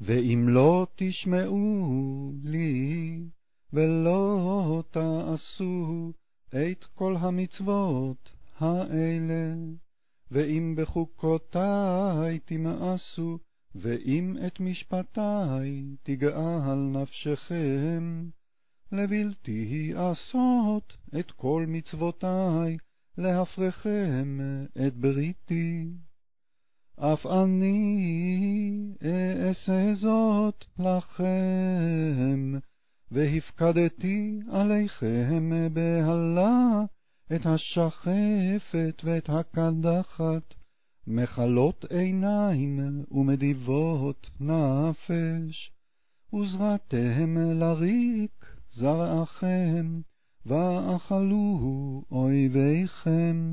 ואם לא תשמעו לי, ולא תעשו את כל המצוות האלה, ואם בחוקותי תמאסו, ואם את משפטי תגאל נפשכם, לבלתי עשות את כל מצוותי, להפרכם את בריתי. אף אני אעשה זאת לכם, והפקדתי עליכם בהלה את השחפת ואת הקדחת, מחלות עיניים ומדיבות נפש, וזרעתם לריק זרעכם, ואכלו אויביכם.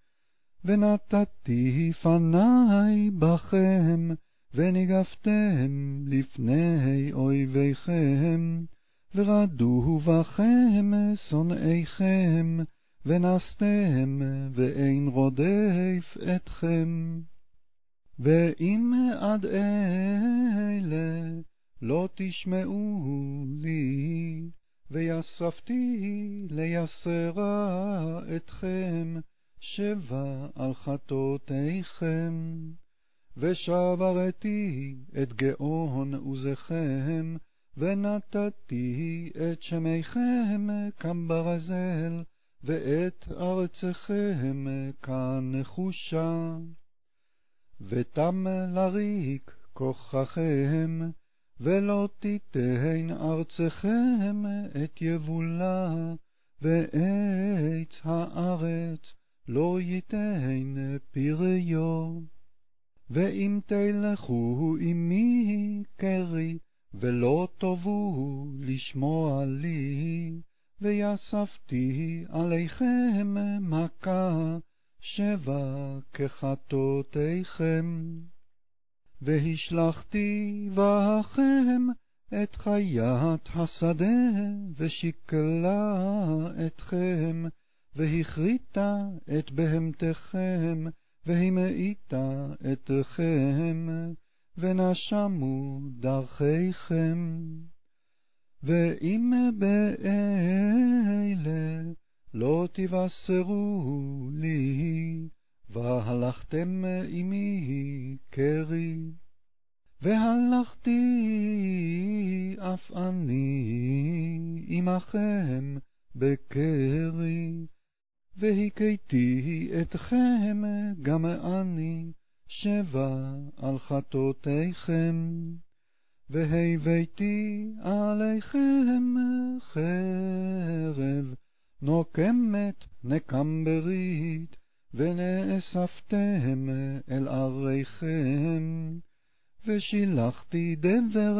ונתתי פני בכם, וניגפתם לפני אויביכם, ורדו בכם שונאיכם, ונסתם ואין רודף אתכם. ואם עד אלה לא תשמעו לי, ויספתי לייסרה אתכם, שבע על חטאותיכם, ושברתי את גאון עוזכם, ונתתי את שמיכם כברזל, ואת ארצכם כנחושה. ותם לריק כוחכם, ולא תיתן ארצכם את יבולה, ועץ הארץ לא ייתן פריו. ואם תלכו עמי קרי, ולא תבואו לשמוע לי, ויספתי עליכם מכה, שבע כחטאותיכם. והשלחתי בכם את חיית השדה, ושקלה אתכם, והכריתה את בהמתכם, והמאיתה אתכם, ונשמו דרכיכם. ואם באלה לא תבשרו לי, והלכתם עמי קרי, והלכתי אף אני עמכם בקרי, והכיתי אתכם גם אני, שבע על חטאותיכם, והבאתי עליכם חרב נוקמת נקם ברית, ונאספתם אל עריכם, ושילחתי דבר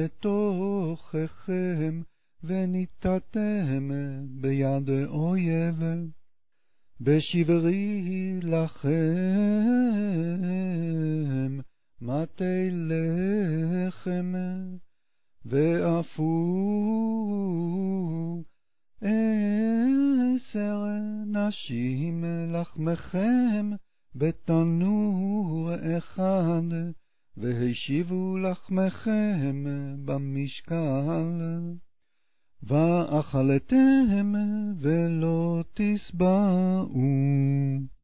בתוככם, וניתתם ביד אויב. בשברי לכם מטה לחם, ואפו 10 נשים לחמכם בתנור אחד, והשיבו לחמכם במשקל. ואכלתם ולא תשבעו.